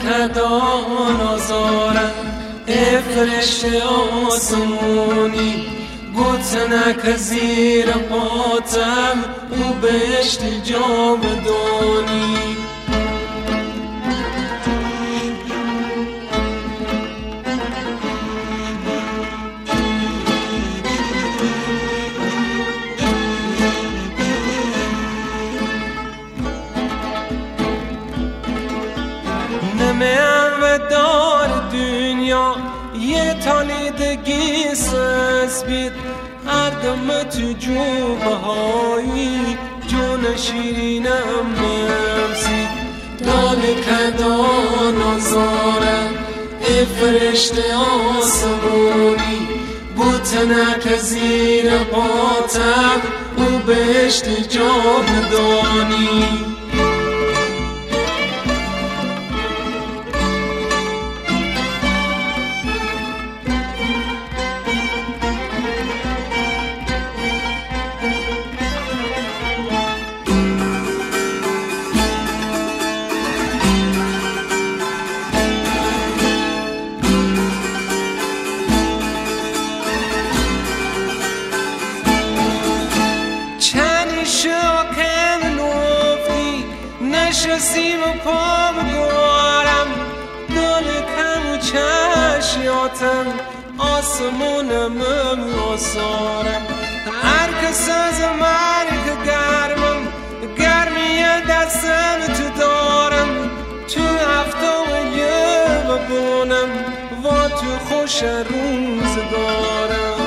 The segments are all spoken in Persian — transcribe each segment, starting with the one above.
کدان آزارم ای فرشته آسمونی گوتنک زیر پاتم او بهشت جاودانی دار dünya یه تالیدگی سز بید هر دم تو جو بهایی جون شیرینم بمسید دال کدان آزارم ای فرشته آسمونی بوتنک زیر پاتم او بهشت جاودانی نشستیم و پا بگوارم دل کم و چشیاتم آسمونم آسارم هر کس از مرگ گرمم گرمی دستم تو دارم تو هفته یه ببونم و تو خوش روز دارم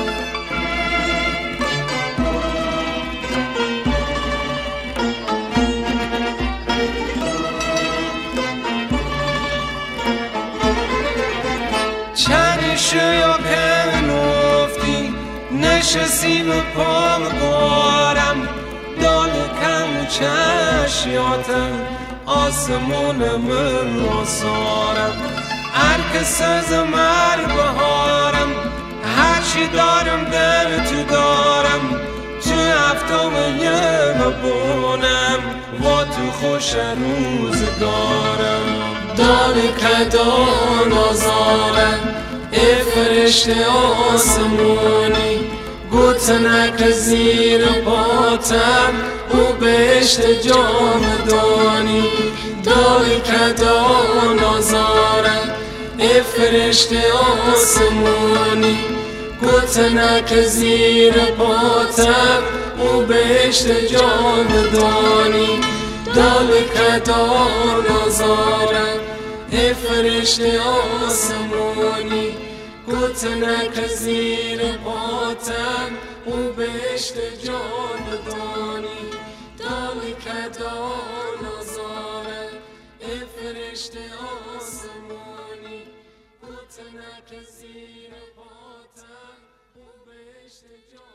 یا که نفتی نشستیم و پا بگوارم دال کم و چشیاتم آسمونم آسارم هر کس از مر بهارم هرچی دارم در تو دارم تو هفتم یه ببونم و تو خوش روزگارم دال کدان آزارم ای فرشته آسمونی گوتنک زیر پاتم او بهشت جاودانی دال کدان آزارم ای فرشته آسمونی گوتنک زیر پاتم او بهشت جاودانی دال کدان آزارم ای فرشته آسمونی گوتنک زیر پاتم او بهشت جاودانی دال کدان آزارم ای فرشته آسمونی گوتنک زیر پاتم او بهشت جاودانی